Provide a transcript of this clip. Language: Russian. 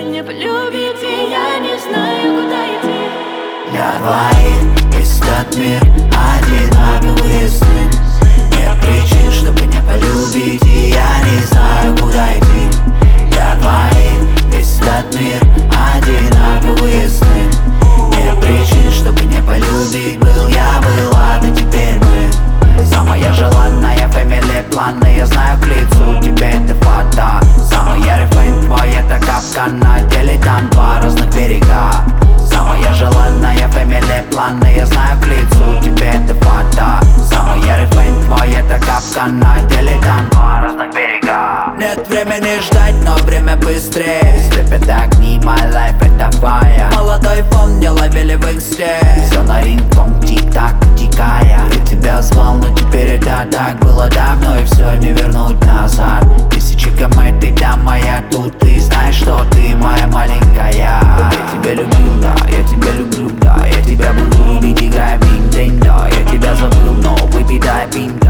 не полюбить, и я не знаю, куда идти. Для двоих весь этот мир одинаковые сны. Нет причин, чтобы не полюбить, и я не знаю, куда идти. Для двоих весь этот мир одинаковые сны. Нет причин, чтобы не полюбить. Был я, была, да теперь мы. Самая желанная фэмили планы, я знаю к лицу тебе это фото. Самый ярый фейм твой это капкан, на деле там два разных берега. Самая желанная фэмили планы, я знаю к лицу тебе это фото. Самый ярый фейм твой это капкан, на деле там два разных берега. Нет времени ждать, но время быстрее. Слепят огни, my life это fire. Молодой фон не ловили в инсте. Все на рингтон, тик-так, тикая. Я тебя звал, но теперь это так. Было давно и все не вернуть назад. Тысячи комет, ты там, моя тут. Ты знаешь, что ты моя маленькая. Я тебя любил, да, я тебя люблю, да. Я тебя буду любить, играя в бинг-динг, да. Я тебя забыл, но выпей, дай бинг, да.